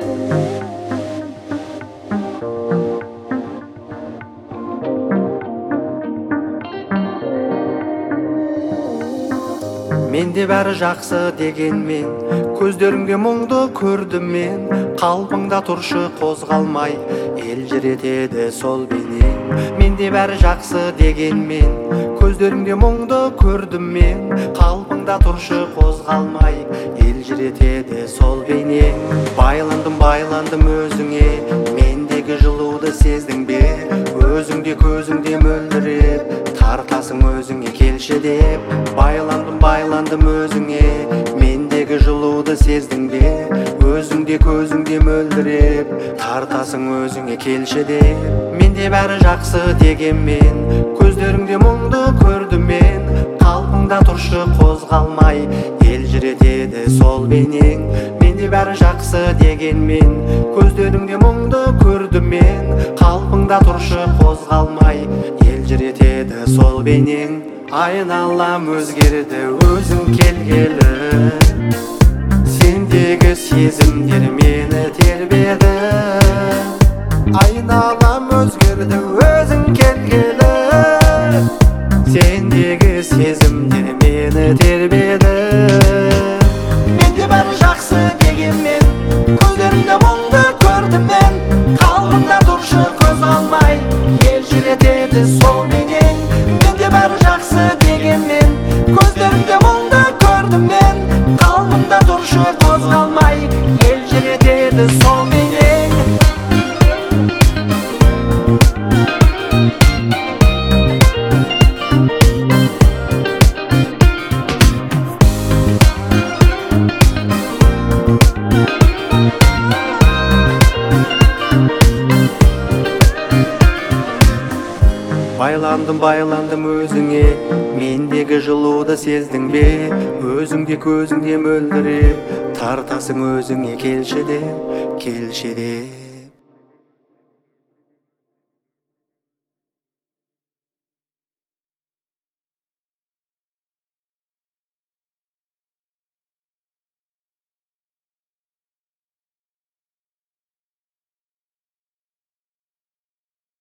Менде бәрі жақсы дегенмен, көздеріңде мұңды көрдім мен. Қалпыңда тұршы қозғалмай, елжіретеді сол бейнең. Менде бәрі жақсы дегенмен, көздеріңде мұңды көрдім мен. Қалпыңда тұршы қозғалмай, елжіретеді сол бейнең. Байландым өзіңе, мендегі жылуды сездің бе? Өзіңде көзіңде мөлдіреп, тартасың өзіңе келші деп. Байландым өзіңе, мендегі жылуды сездің бе? Өзіңде көзіңде мөлдіреп, тартасың өзіңе келші деп. Менде бәрі жақсы дегенмен, көздеріңде мұңды көрдім мен. Қалпыңда тұршы қозғалмай, елжіретеді сол бейнең. Менде бәрі жақсы дегенмен, көздеріңде мұңды көрдім мен. Қалпыңда тұршы қозғалмай, елжіретеді сол бейнең. Айналам өзгерді өзің келгелі, сендегі сезімдер мені тербеді. Айналам өзгерді өзің келгелі, сендегі сезімдер мені тербеді. Менде бәрі жақсы дегенмен, көздеріңде мұңды көрдім мен. Қалпыңда тұршы қозғалмай, елжіретеді сол бейнең. Менде бәрі жақсы дегенмен, көздеріңде мұңды көрдім мен. Қалпыңда тұршы қозғалмай, елжіретеді сол бейнең. Байландым өзіңе, мендегі жылуды сездің бе? Өзіңде көзіңде мөлдіреп, тартасың өзіңе келші де.